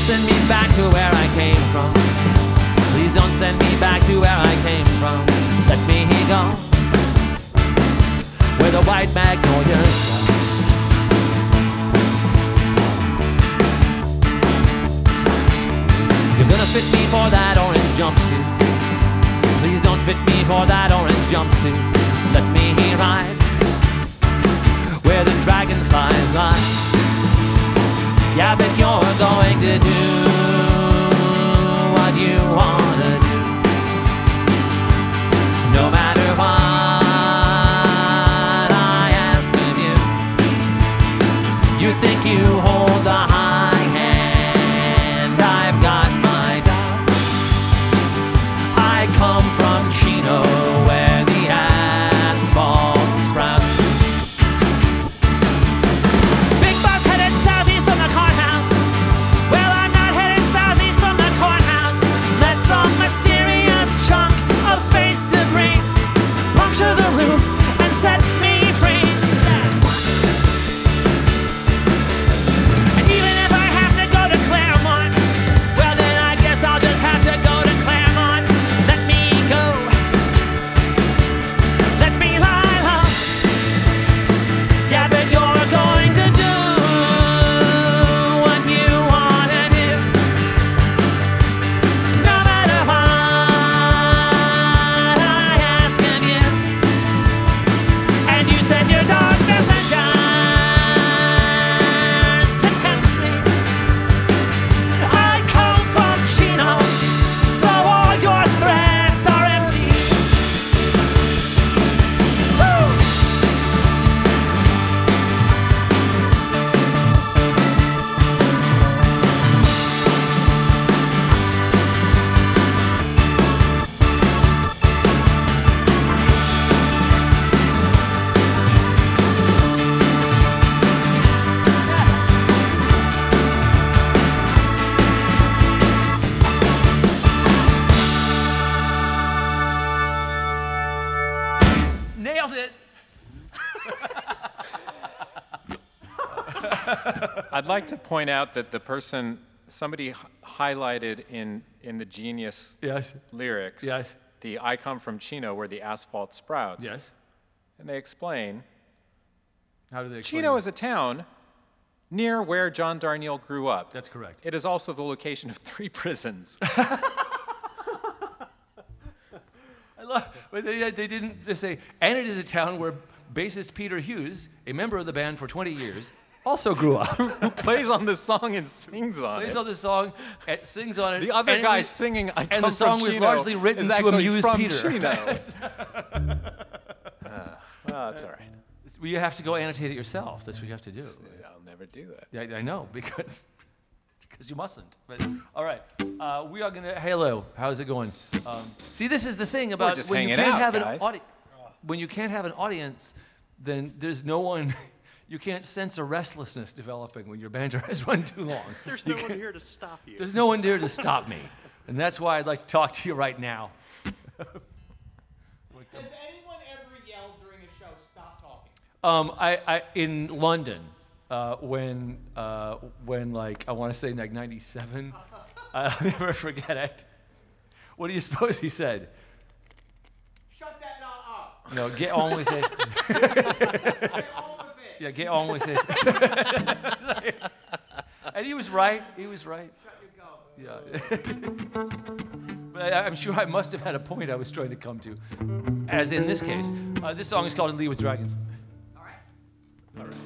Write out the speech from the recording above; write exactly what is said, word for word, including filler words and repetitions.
send me back to where I came from. Please don't send me back to where I came from. Let me go where the white magnolias grow. You're gonna fit me for that orange jumpsuit. Please don't fit me for that orange jumpsuit. Let me ride where the dragonflies lie. Yeah, but you're going to do what you wanna do, no matter what I ask of you. You think you hold the high hand, I've got my doubts. I come from Chino, where the asphalt sprouts. Big bus headed southeast from the courthouse. Well, I'm not headed southeast from the courthouse. Let some mysterious chunk of space debris puncture the roof and set me free. And even if I have to go to Claremont, well then I guess I'll just have to go to Claremont. Let me go. Let me lie low. Yeah, but you're going to do what you wanna do, no matter what I ask of you. And you said your darkness and yours to tempt me. I come from Chino, so all your threats are empty. Woo! Nailed it. I'd like to point out that the person, somebody h- highlighted in, in the Genius Yes. lyrics, Yes. the I come from Chino where the asphalt sprouts. Yes. And they explain, How do they explain Chino it? is a town near where John Darnielle grew up. That's correct. It is also the location of three prisons. I love, but they, they didn't just say, and it is a town where bassist Peter Hughes, a member of the band for twenty years, also grew up. Who plays on this song and sings on Plays it. on this song, and sings on it. The other and it guy was- singing I and come the song from was Chino largely written is to actually amuse from Peter. Chino. Ah, well, that's all right. Well, you have to go annotate it yourself. That's what you have to do. I'll never do that. Yeah, I know, because because you mustn't. But all right, uh, we are gonna. Hello, how's it going? Um, see, this is the thing about just when you hanging can't out, have guys. an audience. When you can't have an audience, then there's no one. You can't sense a restlessness developing when your banter has run too long. There's You no one can't- here to stop you. There's no one there to stop me, and that's why I'd like to talk to you right now. Has anyone ever yelled during a show, stop talking? Um, I, I in London, uh, when uh, when like I want to say like ninety-seven, I'll never forget it. What do you suppose he said? Shut that knot up. No, get on with it. Get on with it. Yeah, get on with it. And he was right. He was right. Shut your go. Yeah. But I, I'm sure I must have had a point I was trying to come to. As in this case, uh, this song is called "In League with Dragons." All right. All right.